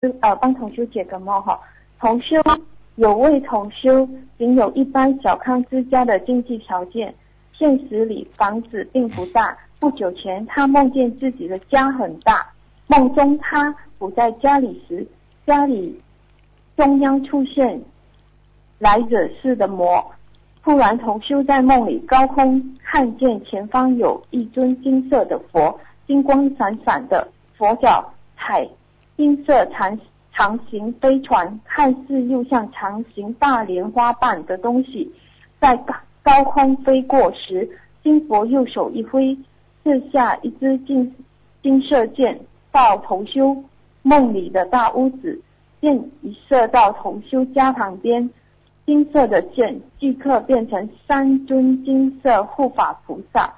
帮同修解个梦哈。同修有位同修仅有一般小康之家的经济条件，现实里房子并不大。不久前他梦见自己的家很大，梦中他不在家里时，家里中央出现来惹事的魔。突然同修在梦里高空看见前方有一尊金色的佛，金光闪闪的，佛脚踩金色长形飞船，看似又像长形大莲花瓣的东西，在高空飞过时，金佛右手一挥，射下一支金色箭到同修梦里的大屋子，箭一射到同修家旁边，金色的箭即刻变成三尊金色护法菩萨，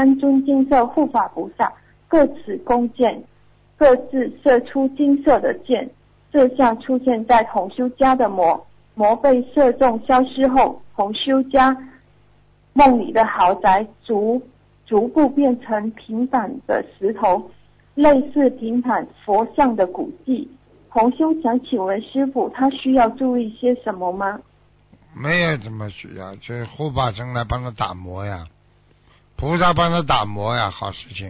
各持弓箭，各自射出金色的箭。这像出现在同修家的魔被射中消失后，同修家梦里的豪宅逐步变成平坦的石头，类似平坦佛像的古迹。同修想请问师父，他需要注意些什么吗？ 没有怎么需要，就是护法神来帮他打磨呀，菩萨帮他打磨呀，好事情。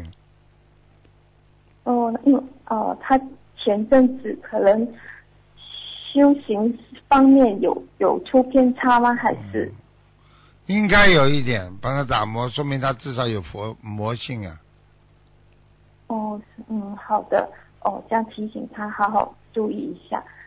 因为他前阵子可能修行方面有出偏差吗？还是？ 应该有一点，帮他打磨，说明他至少有魔性啊。 好的，这样提醒他好好注意一下。